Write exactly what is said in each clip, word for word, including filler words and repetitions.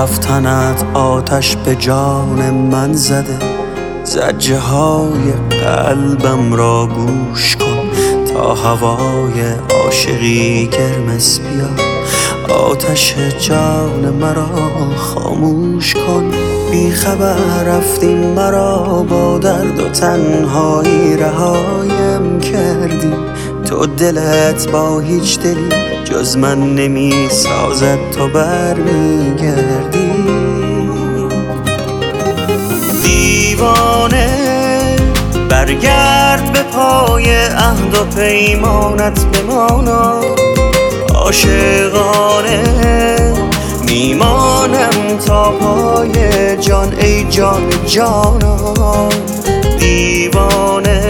رفتنت آتش به جان من زده، زجه های قلبم را گوش کن تا هوای عاشقی گرمس بیا. آتش جان مرا خاموش کن، بی خبر رفتیم مرا با درد و تنهایی رهایم کردی. تو دلت با هیچ دلی جز من نمی سازد، تو بر می گردی. دیوانه برگرد به پای عهد و پیمانت بمانا، عاشقانه میمانم تا پای جان ای جان جانا. دیوانه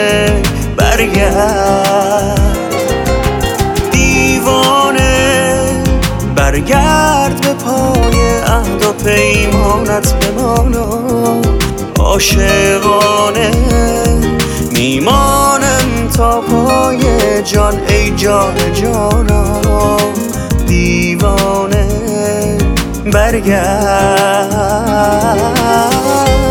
برگرد، دیوانه برگرد به پای عهد و پیمانت بمانا، عاشقانه میمانم تا پای جان ای جان جانا. دیوانه برگرد.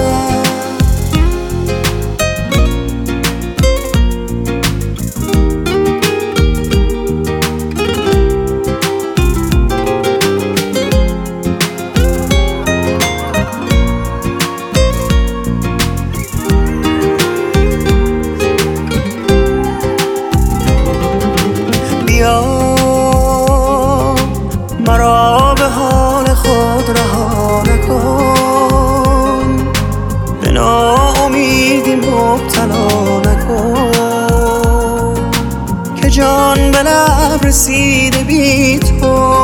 مرا به حال خود رها نکن، به ناامیدی مبتلا نکن، که جان به لب رسیده بی تو،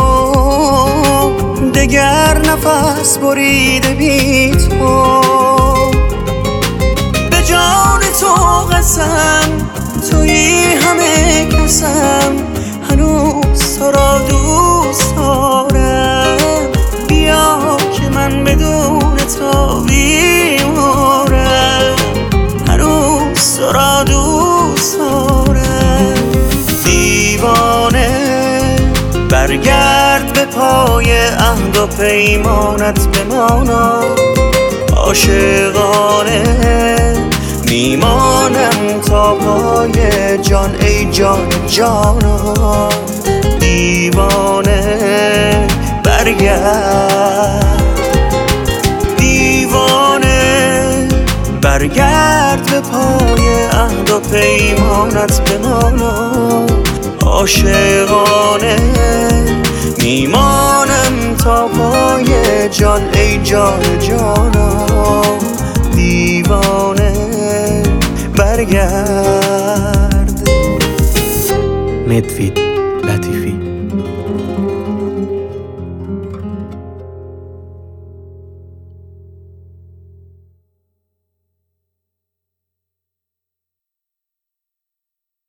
دگر نفس بریده بی تو. به جان تو قسم تویی همه کسم، هنوز تو را دوست دارم. بیا که من بدون تو بیمارم، هنوز تو را دوست دارم. دیوانه برگرد به پای عهد و پیمانت بمانا، عاشقانه میمانم تا پای جان ای جان جانا. دیوانه برگرد، دیوانه برگرد به پای عهد و پیمانت بمانا، عاشقانه میمانم تا پای جان ای جان جانا. دیوانه برگرد. مدوید لطیفی.